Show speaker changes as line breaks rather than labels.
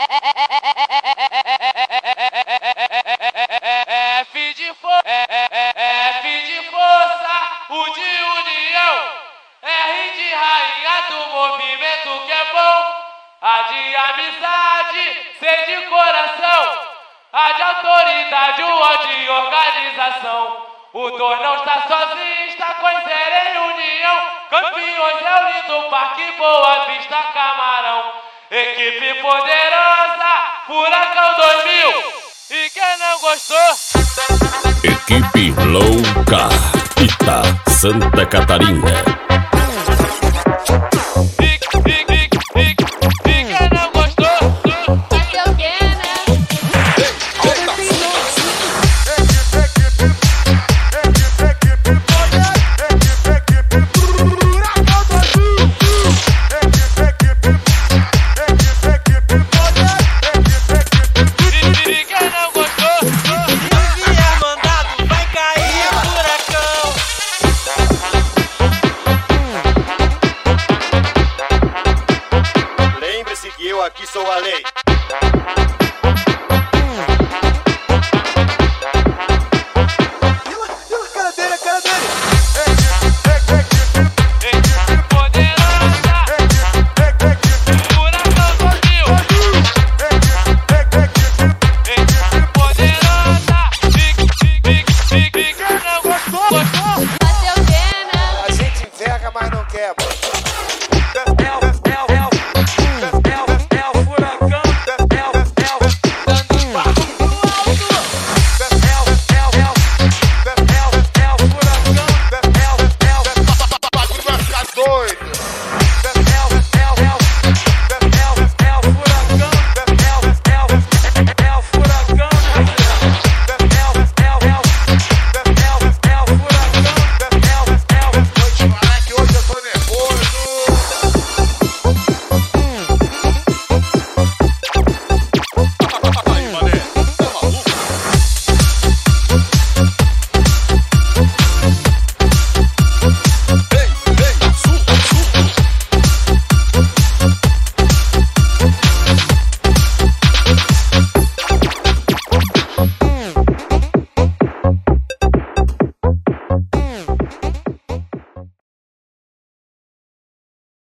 F de força, U de união, R de rainha do movimento que é bom, A de amizade, C de coração, A de autoridade, o O de organização. O dois não está sozinho, está com as zero em união. Campeões é o lindo Parque Boa Vista Camarão. Equipe poderosa, Furacão 2000. E quem não gostou?
Equipe Louca, Ita, Santa Catarina.
Lembre-se que eu aqui sou a lei.